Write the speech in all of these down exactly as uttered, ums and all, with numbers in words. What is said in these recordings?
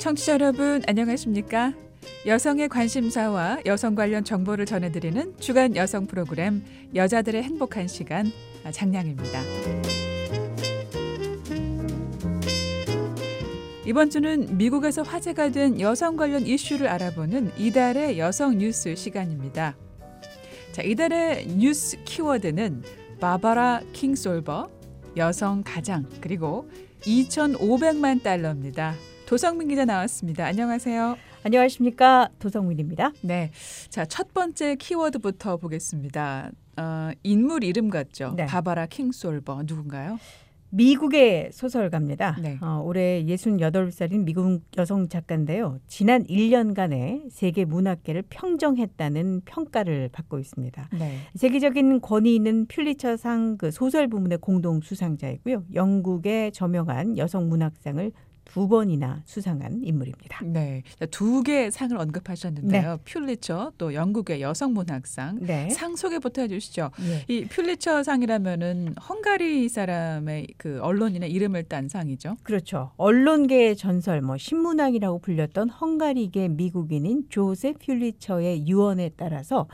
청취자 여러분 안녕하십니까? 여성의 관심사와 여성 관련 정보를 전해드리는 주간 여성 프로그램 여자들의 행복한 시간 장량입니다. 이번 주는 미국에서 화제가 된 여성 관련 이슈를 알아보는 이달의 여성 뉴스 시간입니다. 자, 이달의 뉴스 키워드는 바바라 킹솔버, 여성 가장, 그리고 이천오백만 달러입니다. 도성민 기자 나왔습니다. 안녕하세요. 안녕하십니까. 도성민입니다. 네, 자, 첫 번째 키워드부터 보겠습니다. 어, 인물 이름 같죠? 네. 바바라 킹솔버 누군가요? 미국의 소설가입니다. 네. 어, 올해 예순여덟 살인 미국 여성 작가인데요. 지난 일 년간의 세계 문학계를 평정했다는 평가를 받고 있습니다. 네. 세계적인 권위 있는 퓰리처상 그 소설 부문의 공동 수상자이고요. 영국의 저명한 여성 문학상을 두 번이나 수상한 인물입니다. 네, 두 개의 상을 언급하셨는데요. 네. 퓰리처 또 영국의 여성문학상. 네. 상 소개부터 해주시죠. 네. 이 퓰리처 상이라면은 헝가리 사람의 그 언론이나 이름을 딴 상이죠. 그렇죠. 언론계의 전설, 뭐 신문왕이라고 불렸던 헝가리계 미국인인 조셉 퓰리처의 유언에 따라서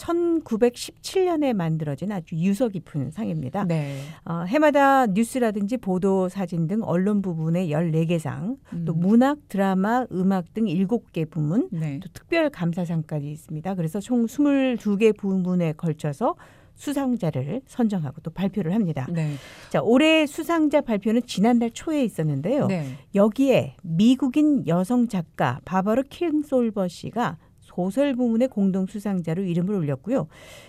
천구백십칠 년에 만들어진 아주 유서 깊은 상입니다. 네. 어, 해마다 뉴스라든지 보도, 사진 등 언론 부분의 열네 개 상, 음. 또 문학, 드라마, 음악 등 일곱 개 부문, 네. 또 특별 감사상까지 있습니다. 그래서 총 이십이 개 부문에 걸쳐서 수상자를 선정하고 또 발표를 합니다. 네. 자, 올해 수상자 발표는 지난달 초에 있었는데요. 네. 여기에 미국인 여성 작가 바바라 킹솔버 씨가 소설 부문의 공동 수상자로 이름을 올렸고요.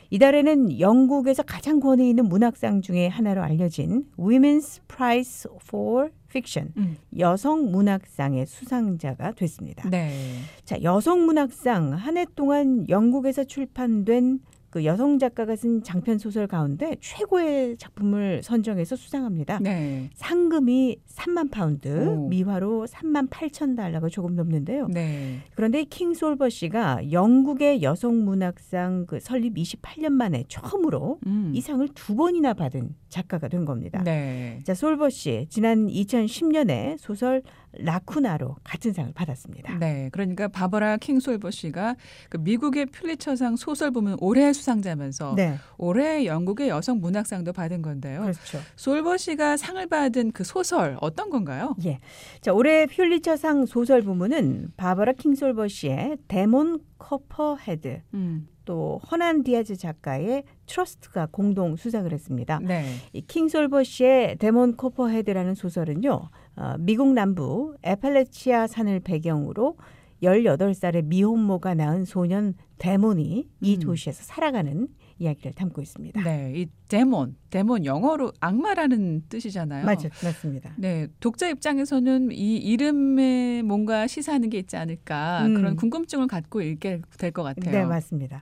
이달에는 영국에서 가장 권위 있는 문학상 중에 하나로 알려진 Women's Prize for Fiction, 음. 여성 문학상의 수상자가 됐습니다. 네. 자, 여성 문학상 한 해 동안 영국에서 출판된 그 여성 작가가 쓴 장편 소설 가운데 최고의 작품을 선정해서 수상합니다. 네. 상금이 삼만 파운드, 오. 미화로 삼만 팔천 달러가 조금 넘는데요. 네. 그런데 킹솔버 씨가 영국의 여성 문학상 그 설립 이십팔 년 만에 처음으로 음. 이 상을 두 번이나 받은 작가가 된 겁니다. 네. 자, 솔버 씨 지난 이천십 년에 소설 라쿠나로 같은 상을 받았습니다. 네. 그러니까 바바라 킹솔버 씨가 그 미국의 퓰리처상 소설 부문 올해 수상자면서 네, 올해 영국의 여성 문학상도 받은 건데요. 그렇죠. 솔버 씨가 상을 받은 그 소설 어떤 건가요? 예. 자, 올해 퓰리처상 소설 부문은 바바라 킹솔버 씨의 데몬 커퍼헤드, 음. 또 허난 디아즈 작가의 트러스트가 공동 수상을 했습니다. 네. 이 킹솔버 씨의 데몬 커퍼헤드라는 소설은요, 어, 미국 남부 에팔레치아 산을 배경으로 열여덟 살의 미혼모가 낳은 소년 데몬이 이 음. 도시에서 살아가는 이야기를 담고 있습니다. 네, 이 데몬, 데몬 영어로 악마라는 뜻이잖아요. 맞, 맞습니다. 네, 독자 입장에서는 이 이름에 뭔가 시사하는 게 있지 않을까 음. 그런 궁금증을 갖고 읽게 될 것 같아요. 네, 맞습니다.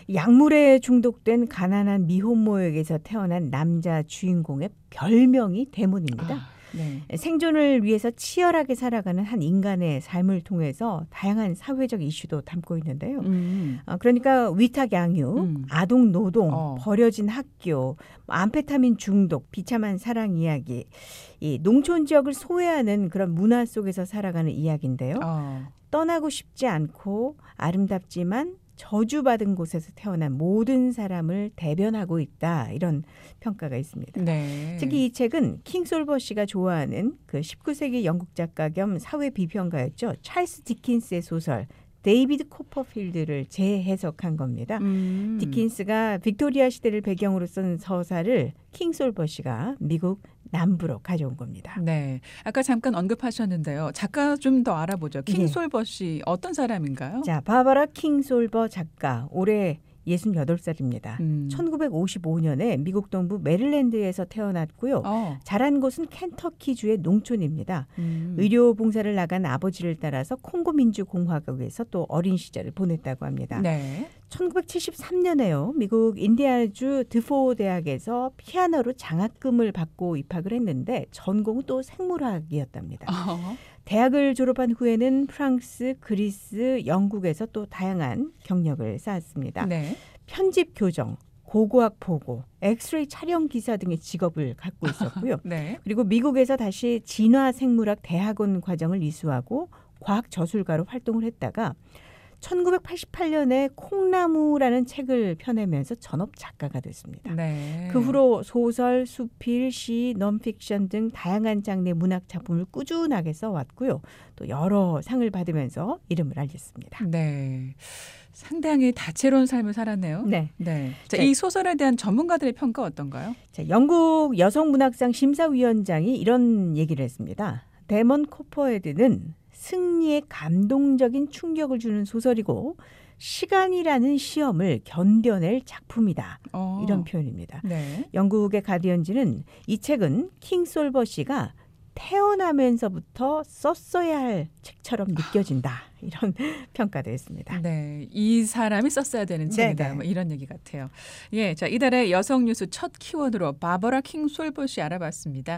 약물에 중독된 가난한 미혼모에게서 태어난 남자 주인공의 별명이 데몬입니다. 아, 네. 생존을 위해서 치열하게 살아가는 한 인간의 삶을 통해서 다양한 사회적 이슈도 담고 있는데요. 음. 어, 그러니까 위탁 양육, 음. 아동 노동, 어. 버려진 학교, 암페타민 중독, 비참한 사랑 이야기, 이 농촌 지역을 소외하는 그런 문화 속에서 살아가는 이야기인데요. 어. 떠나고 싶지 않고 아름답지만 저주받은 곳에서 태어난 모든 사람을 대변하고 있다. 이런 평가가 있습니다. 네. 특히 이 책은 킹솔버 씨가 좋아하는 그 십구 세기 영국 작가 겸 사회 비평가였죠. 찰스 디킨스의 소설 데이비드 코퍼필드를 재해석한 겁니다. 음. 디킨스가 빅토리아 시대를 배경으로 쓴 서사를 킹솔버 씨가 미국 남부로 가져온 겁니다. 네. 아까 잠깐 언급하셨는데요. 작가 좀 더 알아보죠. 네. 킹솔버 씨 어떤 사람인가요? 자, 바바라 킹솔버 작가 올해 예순여덟 살입니다. 음. 천구백오십오 년에 미국 동부 메릴랜드에서 태어났고요. 어. 자란 곳은 켄터키주의 농촌입니다. 음. 의료 봉사를 나간 아버지를 따라서 콩고 민주공화국에서 또 어린 시절을 보냈다고 합니다. 네. 천구백칠십삼 년에요. 미국 인디아주 드포 대학에서 피아노로 장학금을 받고 입학을 했는데 전공은 또 생물학이었답니다. 어. 대학을 졸업한 후에는 프랑스, 그리스, 영국에서 또 다양한 경력을 쌓았습니다. 네. 편집 교정, 고고학 보고, 엑스레이 촬영 기사 등의 직업을 갖고 있었고요. 네. 그리고 미국에서 다시 진화생물학 대학원 과정을 이수하고 과학 저술가로 활동을 했다가 천구백팔십팔 년에 콩나무라는 책을 펴내면서 전업 작가가 됐습니다. 네. 그 후로 소설, 수필, 시, 넌픽션 등 다양한 장르의 문학 작품을 꾸준하게 써왔고요. 또 여러 상을 받으면서 이름을 알렸습니다. 네. 상당히 다채로운 삶을 살았네요. 네. 네. 자, 네. 이 소설에 대한 전문가들의 평가 어떤가요? 자, 영국 여성문학상 심사위원장이 이런 얘기를 했습니다. 데먼 코퍼헤드는 승리에 감동적인 충격을 주는 소설이고 시간이라는 시험을 견뎌낼 작품이다. 어. 이런 표현입니다. 네. 영국의 가디언지는 이 책은 킹솔버시가 태어나면서부터 썼어야 할 책처럼 느껴진다. 이런 평가도 했습니다. 네, 이 사람이 썼어야 되는 책이다. 네네. 뭐 이런 얘기 같아요. 예, 자 이달의 여성 뉴스 첫 키워드로 바버라 킹솔버시 알아봤습니다.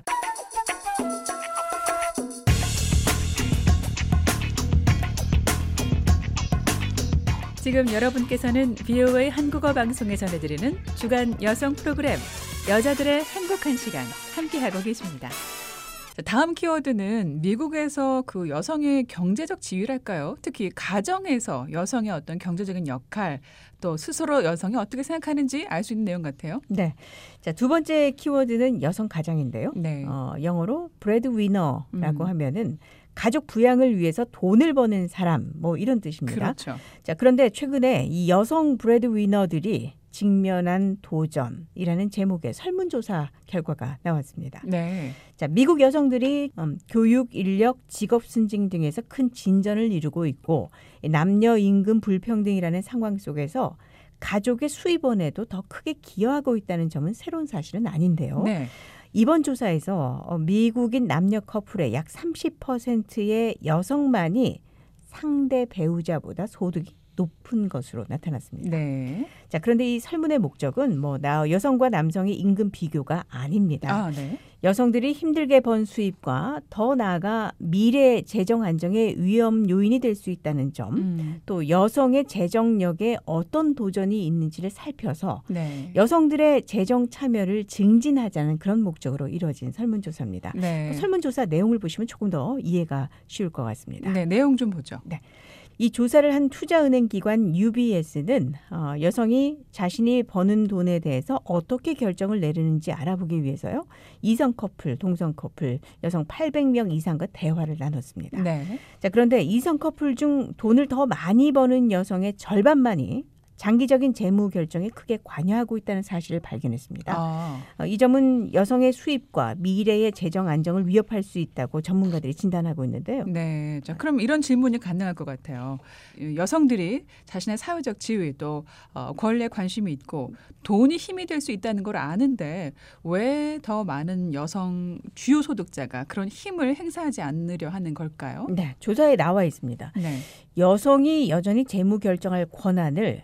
지금 여러분께서는 비오에이 한국어 방송에 전해드리는 주간 여성 프로그램 여자들의 행복한 시간 함께하고 계십니다. 자, 다음 키워드는 미국에서 그 여성의 경제적 지위랄까요? 특히 가정에서 여성의 어떤 경제적인 역할 또 스스로 여성이 어떻게 생각하는지 알 수 있는 내용 같아요. 네. 자, 두 번째 키워드는 여성 가장인데요. 네. 어, 영어로 브레드 위너라고 음. 하면은 가족 부양을 위해서 돈을 버는 사람 뭐 이런 뜻입니다. 그렇죠. 자, 그런데 최근에 이 여성 브레드 위너들이 직면한 도전이라는 제목의 설문조사 결과가 나왔습니다. 네. 자, 미국 여성들이 음, 교육, 인력, 직업 승진 등에서 큰 진전을 이루고 있고 남녀 임금 불평등이라는 상황 속에서 가족의 수입원에도 더 크게 기여하고 있다는 점은 새로운 사실은 아닌데요. 네. 이번 조사에서 미국인 남녀 커플의 약 삼십 퍼센트의 여성만이 상대 배우자보다 소득이 높은 것으로 나타났습니다. 네. 자, 그런데 이 설문의 목적은 뭐 나 여성과 남성의 임금 비교가 아닙니다. 아, 네. 여성들이 힘들게 번 수입과 더 나아가 미래 재정 안정의 위험 요인이 될 수 있다는 점, 음. 또 여성의 재정력에 어떤 도전이 있는지를 살펴서 네. 여성들의 재정 참여를 증진하자는 그런 목적으로 이루어진 설문조사입니다. 네. 설문조사 내용을 보시면 조금 더 이해가 쉬울 것 같습니다. 네, 내용 좀 보죠. 이 조사를 한 투자은행 기관 유비에스는 어, 여성이 자신이 버는 돈에 대해서 어떻게 결정을 내리는지 알아보기 위해서요. 이성 커플, 동성 커플, 여성 팔백 명 이상과 대화를 나눴습니다. 네. 자, 그런데 이성 커플 중 돈을 더 많이 버는 여성의 절반만이 장기적인 재무 결정에 크게 관여하고 있다는 사실을 발견했습니다. 아. 어, 이 점은 여성의 수입과 미래의 재정 안정을 위협할 수 있다고 전문가들이 진단하고 있는데요. 네. 자, 그럼 이런 질문이 가능할 것 같아요. 여성들이 자신의 사회적 지위 또 어, 권리에 관심이 있고 돈이 힘이 될 수 있다는 걸 아는데 왜 더 많은 여성 주요 소득자가 그런 힘을 행사하지 않으려 하는 걸까요? 네, 조사에 나와 있습니다. 네. 여성이 여전히 재무 결정할 권한을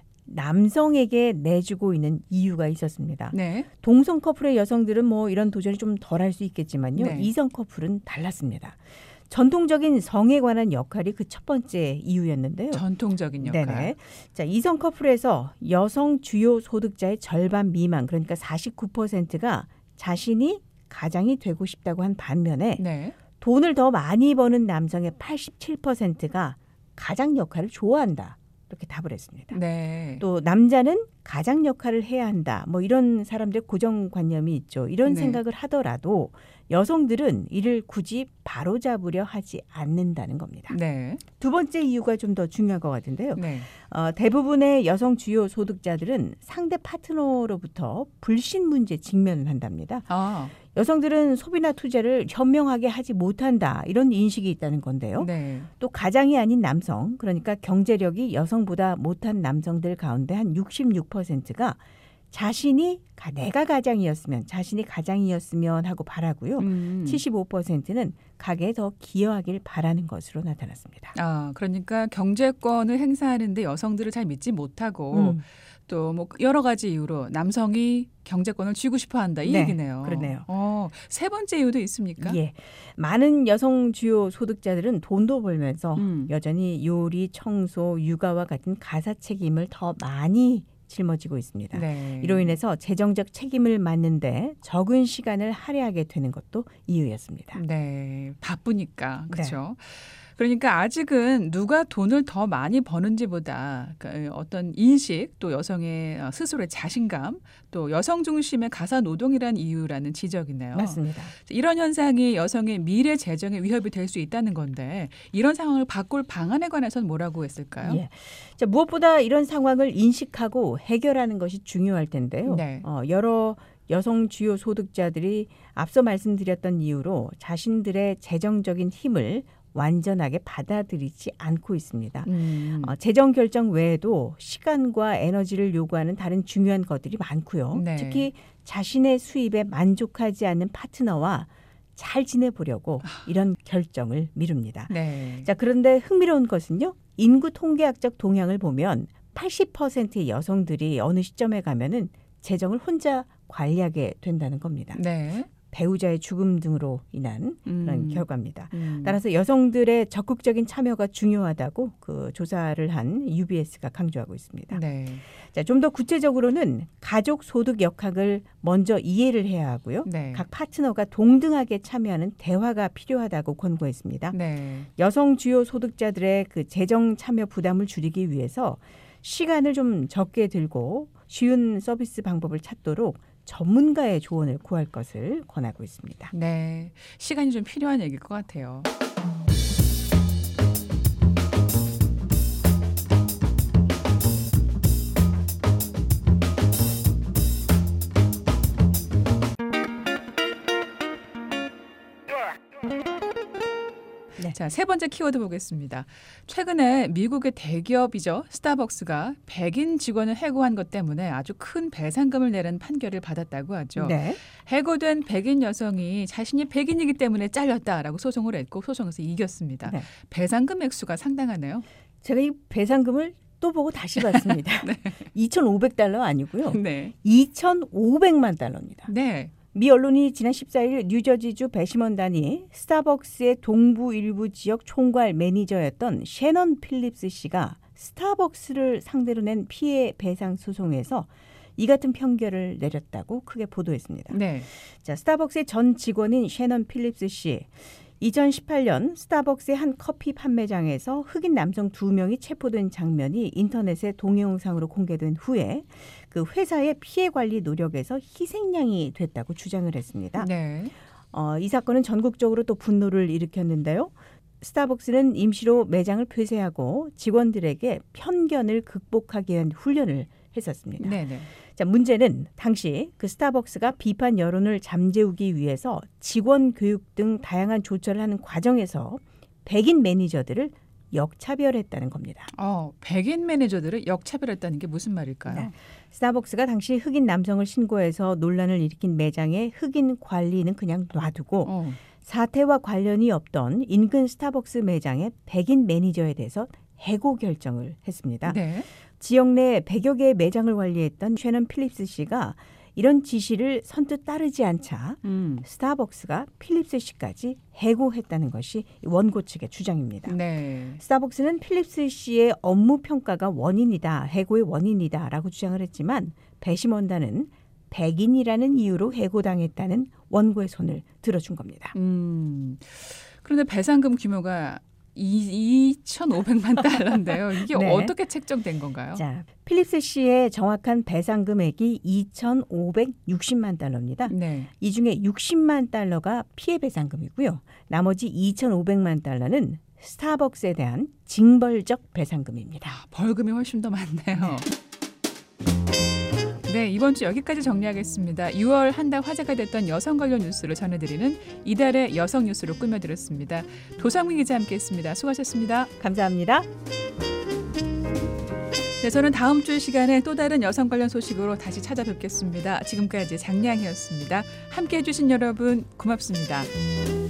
남성에게 내주고 있는 이유가 있었습니다. 네. 동성 커플의 여성들은 뭐 이런 도전이 좀 덜할 수 있겠지만요. 네. 이성 커플은 달랐습니다. 전통적인 성에 관한 역할이 그 첫 번째 이유였는데요. 전통적인 역할. 네네. 자, 이성 커플에서 여성 주요 소득자의 절반 미만, 그러니까 사십구 퍼센트가 자신이 가장이 되고 싶다고 한 반면에 네. 돈을 더 많이 버는 남성의 팔십칠 퍼센트가 가장 역할을 좋아한다. 이렇게 답을 했습니다. 네. 또 남자는 가장 역할을 해야 한다. 뭐 이런 사람들의 고정관념이 있죠. 이런 네. 생각을 하더라도 여성들은 이를 굳이 바로잡으려 하지 않는다는 겁니다. 네. 두 번째 이유가 좀 더 중요한 것 같은데요. 네. 어, 대부분의 여성 주요 소득자들은 상대 파트너로부터 불신 문제에 직면을 한답니다. 아. 여성들은 소비나 투자를 현명하게 하지 못한다. 이런 인식이 있다는 건데요. 네. 또 가장이 아닌 남성, 그러니까 경제력이 여성보다 못한 남성들 가운데 한 육십육 퍼센트가 자신이 내가 가장이었으면 자신이 가장이었으면 하고 바라고요. 음. 칠십오 퍼센트는 가게에 더 기여하길 바라는 것으로 나타났습니다. 아, 그러니까 경제권을 행사하는데 여성들을 잘 믿지 못하고 음. 또 뭐 여러 가지 이유로 남성이 경제권을 쥐고 싶어 한다 이 네, 얘기네요. 그러네요. 어, 세 번째 이유도 있습니까? 예, 많은 여성 주요 소득자들은 돈도 벌면서 음. 여전히 요리, 청소, 육아와 같은 가사 책임을 더 많이 짊어지고 있습니다. 네. 이로 인해서 재정적 책임을 맡는데 적은 시간을 할애하게 되는 것도 이유였습니다. 네, 바쁘니까 그렇죠. 그러니까 아직은 누가 돈을 더 많이 버는지보다 그러니까 어떤 인식 또 여성의 스스로의 자신감 또 여성 중심의 가사 노동이란 이유라는 지적이네요. 맞습니다. 이런 현상이 여성의 미래 재정에 위협이 될 수 있다는 건데 이런 상황을 바꿀 방안에 관해서는 뭐라고 했을까요? 예. 자, 무엇보다 이런 상황을 인식하고 해결하는 것이 중요할 텐데요. 네. 어, 여러 여성 주요 소득자들이 앞서 말씀드렸던 이유로 자신들의 재정적인 힘을 완전하게 받아들이지 않고 있습니다. 음. 어, 재정 결정 외에도 시간과 에너지를 요구하는 다른 중요한 것들이 많고요. 네. 특히 자신의 수입에 만족하지 않는 파트너와 잘 지내보려고 이런 결정을 미룹니다. 네. 자, 그런데 흥미로운 것은요. 인구 통계학적 동향을 보면 팔십 퍼센트의 여성들이 어느 시점에 가면은 재정을 혼자 관리하게 된다는 겁니다. 네. 배우자의 죽음 등으로 인한 그런 음. 결과입니다. 음. 따라서 여성들의 적극적인 참여가 중요하다고 그 조사를 한 유비에스가 강조하고 있습니다. 네. 자, 좀 더 구체적으로는 가족 소득 역학을 먼저 이해를 해야 하고요. 네. 각 파트너가 동등하게 참여하는 대화가 필요하다고 권고했습니다. 네. 여성 주요 소득자들의 그 재정 참여 부담을 줄이기 위해서 시간을 좀 적게 들고 쉬운 서비스 방법을 찾도록 전문가의 조언을 구할 것을 권하고 있습니다. 네. 시간이 좀 필요한 얘기일 것 같아요. 네. 자, 세 번째 키워드 보겠습니다. 최근에 미국의 대기업이죠. 스타벅스가 백인 직원을 해고한 것 때문에 아주 큰 배상금을 내는 판결을 받았다고 하죠. 네. 해고된 백인 여성이 자신이 백인이기 때문에 잘렸다라고 소송을 했고 소송에서 이겼습니다. 네. 배상금 액수가 상당하네요. 제가 이 배상금을 또 보고 다시 봤습니다. 네. 이천오백 달러 아니고요. 네. 이천오백만 달러입니다. 네. 미 언론이 지난 십사일 뉴저지주 배심원단이 스타벅스의 동부 일부 지역 총괄 매니저였던 셰넌 필립스 씨가 스타벅스를 상대로 낸 피해 배상 소송에서 이 같은 판결을 내렸다고 크게 보도했습니다. 네. 자, 스타벅스의 전 직원인 셰넌 필립스 씨. 이천십팔 년 스타벅스의 한 커피 판매장에서 흑인 남성 두 명이 체포된 장면이 인터넷에 동영상으로 공개된 후에 그 회사의 피해 관리 노력에서 희생양이 됐다고 주장을 했습니다. 네. 어, 이 사건은 전국적으로 또 분노를 일으켰는데요. 스타벅스는 임시로 매장을 폐쇄하고 직원들에게 편견을 극복하기 위한 훈련을 했었습니다. 네, 네. 자, 문제는 당시 그 스타벅스가 비판 여론을 잠재우기 위해서 직원 교육 등 다양한 조처를 하는 과정에서 백인 매니저들을 역차별했다는 겁니다. 어, 백인 매니저들을 역차별했다는 게 무슨 말일까요? 네. 스타벅스가 당시 흑인 남성을 신고해서 논란을 일으킨 매장의 흑인 관리는 그냥 놔두고 어. 사태와 관련이 없던 인근 스타벅스 매장의 백인 매니저에 대해서 해고 결정을 했습니다. 네. 지역 내 백여 개의 매장을 관리했던 셰넌 필립스 씨가 이런 지시를 선뜻 따르지 않자 음. 스타벅스가 필립스 씨까지 해고했다는 것이 원고 측의 주장입니다. 네. 스타벅스는 필립스 씨의 업무 평가가 원인이다, 해고의 원인이다라고 주장을 했지만 배심원단은 백인이라는 이유로 해고당했다는 원고의 손을 들어준 겁니다. 음. 그런데 배상금 규모가 이천오백만 달러인데요. 이게 네. 어떻게 책정된 건가요? 자, 필립스 씨의 정확한 배상 금액이 이천오백육십만 달러입니다. 네. 이 중에 육십만 달러가 피해 배상금이고요. 나머지 이천오백만 달러는 스타벅스에 대한 징벌적 배상금입니다. 아, 벌금이 훨씬 더 많네요. 네, 이번 주 여기까지 정리하겠습니다. 유월 한 달 화제가 됐던 여성 관련 뉴스를 전해드리는 이달의 여성 뉴스로 꾸며드렸습니다. 도상민 기자 함께했습니다. 수고하셨습니다. 감사합니다. 네, 저는 다음 주 시간에 또 다른 여성 관련 소식으로 다시 찾아뵙겠습니다. 지금까지 장량이었습니다. 함께해 주신 여러분 고맙습니다.